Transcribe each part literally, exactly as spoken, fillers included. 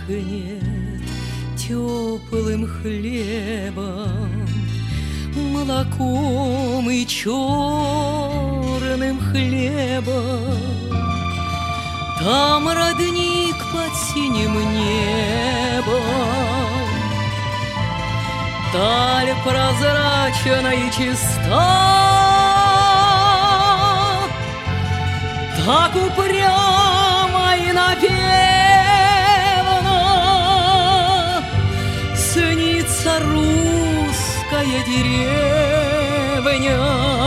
пахнет теплым хлебом, молоком и черным хлебом. Там родник под синим небом, даль прозрачна и чиста, так упрямо и напевно снится русская деревня,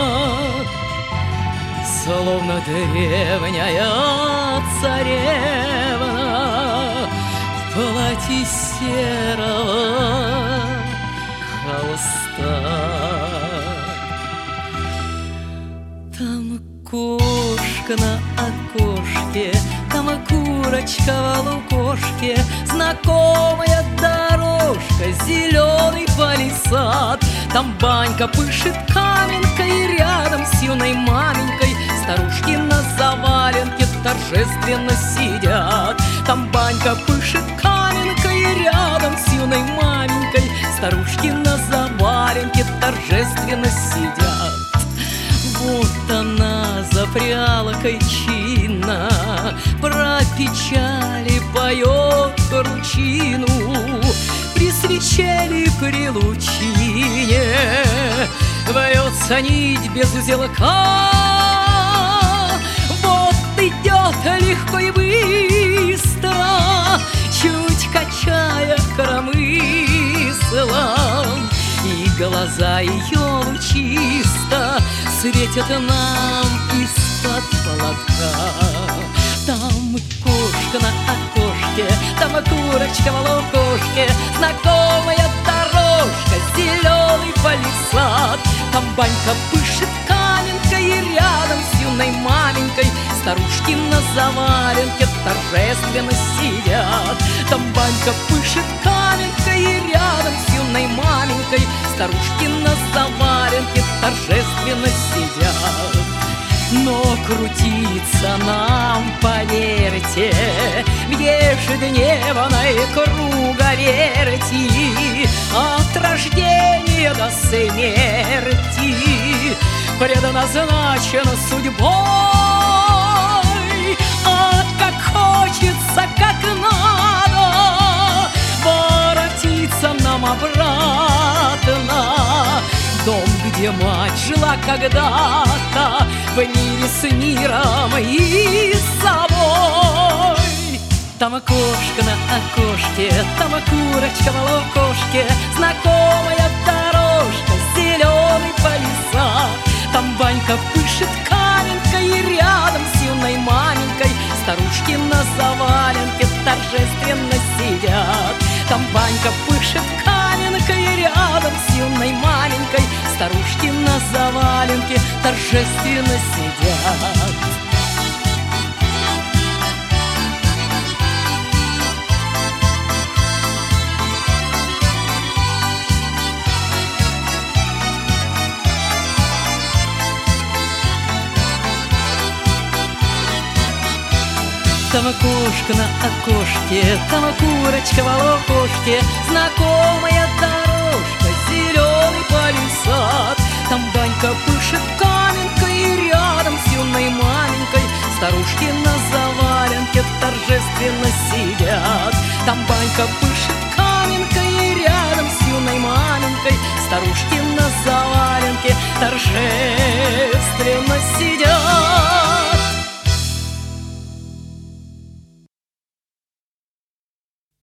словно древняя царевна в платье серого холста. Там кошка на окошке, там курочка в лукошке, знакомая дорожка, зеленый палисад. Там банька пышет каменкой, и рядом с юной маменькой старушки на заваленке торжественно сидят. Там банька пышет каменкой, и рядом с юной маменькой старушки на заваленке торжественно сидят. Вот она за прялкой чинно про печали поет ручину. При свече ли при лучине вьется нить без узелка. Вот идет легко и быстро, чуть качая коромыслом, и глаза ее лучисто светят нам из-под полотка. Там кошка на окошке, там курочка в лукошке, знакомая дорожка, зеленый палисад. Там банька пышет каменкой, и рядом с юной маменькой старушки на заваленке торжественно сидят. Там банька пышет каменкой, и рядом с юной маменькой старушки на заваленке торжественно сидят. Но крутиться нам, поверьте, в ежедневной круговерти от рождения до смерти предназначено судьбой. А как хочется, как надо воротиться нам обратно в дом, где мать жила когда-то в мире с миром и с собой. Там кошка на окошке, там курочка в лукошке, знакомая дорожка, зеленый палисад. Там банька пышет каменкой, и рядом с юной маменькой старушки на заваленке торжественно сидят. Там банька пышет каменкой, и рядом с юной маменькой старушки на заваленке торжественно сидят. Там кошка на окошке, там курочка в лукошке, знакомая дорожка, зеленый палисад. Там банька пышет каменкой, и рядом с юной маменькой старушки на заваленке торжественно сидят. Там банька пышет каменкой, и рядом с юной маменькой старушки на заваленке торжественно